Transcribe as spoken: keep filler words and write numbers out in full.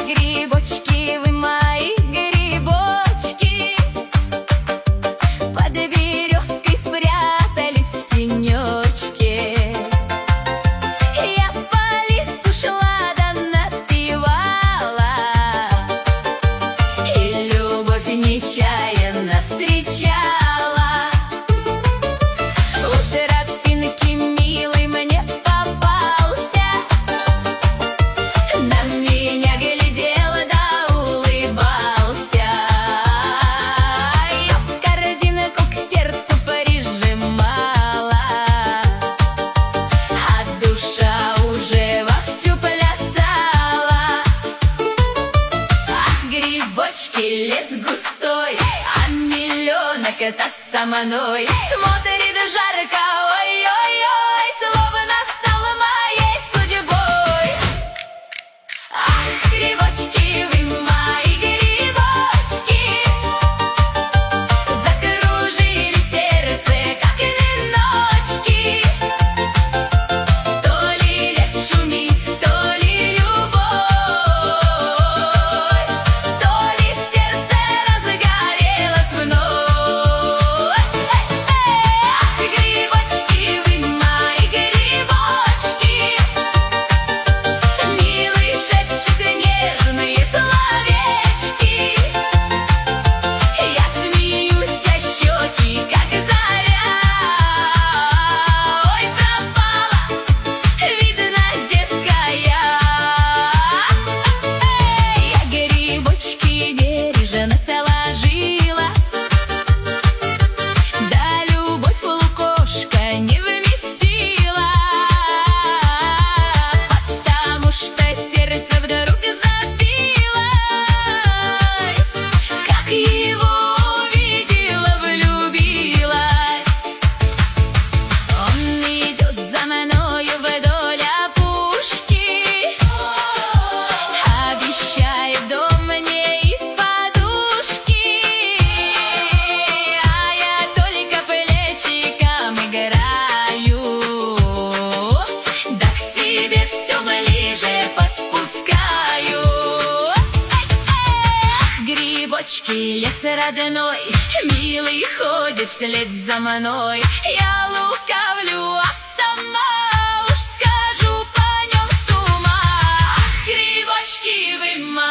Грибочки, вы мои грибочки, под березкой спрятались в тенечке. Я по лесу шла да напевала, и любовь нечаянно встречала. У тропинки милый мне попался, на меня глядел да улыбался. Я корзинку к сердцу прижимала, а душа уже вовсю плясала. Ах, грибочки, лес густой, а миллионок-то со мной. Смотрит жарко, ой-ой-ой, словно стала моей судьбой. Ах, грибочки, вы мои грибочки, закружили сердце, как веночки. То ли лес шумит, то ли любовь, то ли сердце разгорелось вновь. Ах, грибочки, вы мои грибочки, милый шепчет нежные словечки. Я смеюсь, а щеки, как заря. Ой, пропала, видно, детская. Я грибочки бережно сложила, да любовь лукошка не вместила, потому что сердце вдруг забилось. Как его увидела, влюбилась. Он идет за мною вдоль опушки, обещает дом мне и подушки, а я только плечиком играю, да к себе все ближе подпускаю. Ах, грибочки, лес родной, милый ходит вслед за мной. Я лукавлю, а сама уж скажу по нем с ума. Ах, грибочки, вы мои